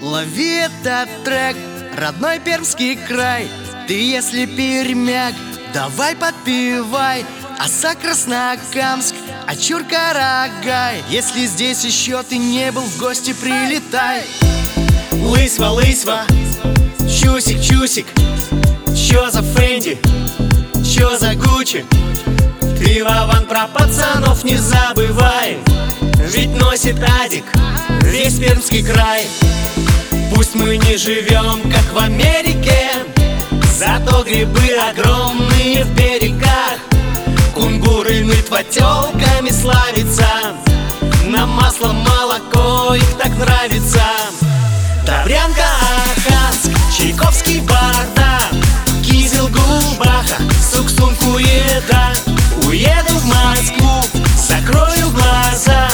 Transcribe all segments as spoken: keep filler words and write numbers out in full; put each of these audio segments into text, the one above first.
Лови этот трек, родной пермский край. Ты если пермяк, давай подпевай. Оса Краснокамск, Ачур Карагай. Если здесь еще ты не был, в гости прилетай. Лысьва, лысьва, чусик, чусик. Чё за Фенди, чё за Гуччи? Ты, Вован, про пацанов не забывай, ведь носит Адик весь Пермский край. Пусть мы не живем, как в Америке, зато грибы огромные в берегах. Кунгуры нытва тёлками славится, на масло молоко их так нравится. Добрянка, Аханск, Чайковский, Бардак, Кизел, Гулбаха, Суксун, Куеда. Уеду в Москву, закрою глаза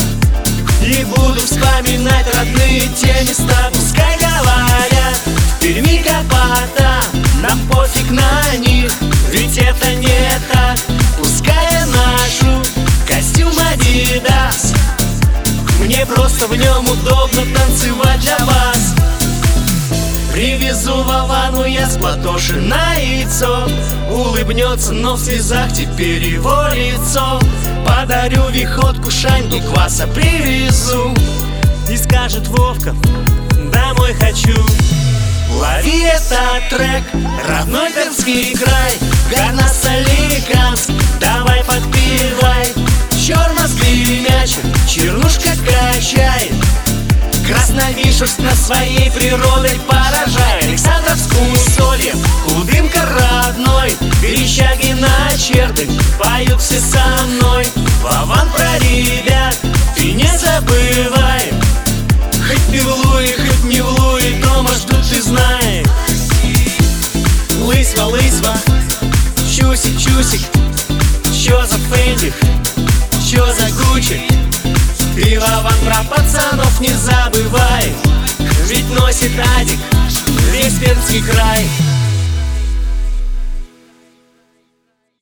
и буду вспоминать родные те места. Пускай говорят, в Перми копота, нам пофиг на них, ведь это не так. Пускай я ношу костюм Адидас, мне просто в нем удобно танцевать для вас. Привезу Вовану я с Платоши на яйцо, улыбнется, но в слезах теперь его лицо. Подарю виходку, шаньку кваса привезу, и скажет: Вовка, домой хочу. Лови этот трек, родной Пермский край. Горна, Соликамск, давай подпевай. Чёрмозглый мячик, чернушка качает, Красновишерск на своей природой поражает. Александровск, Усолье, Кудымка родной, Верещагино, Черты, поют все со мной. Вован, про ребят ты не забывай, хоть ты в Луи, хоть не в Луи, дома ждут, ты знай. Лысьва, лысьва, чусик, чусик. Чё за Фенди, чё за Гуччи? Ты, Вован, про пацанов не забывай, ведь носит Адик весь Пермский край.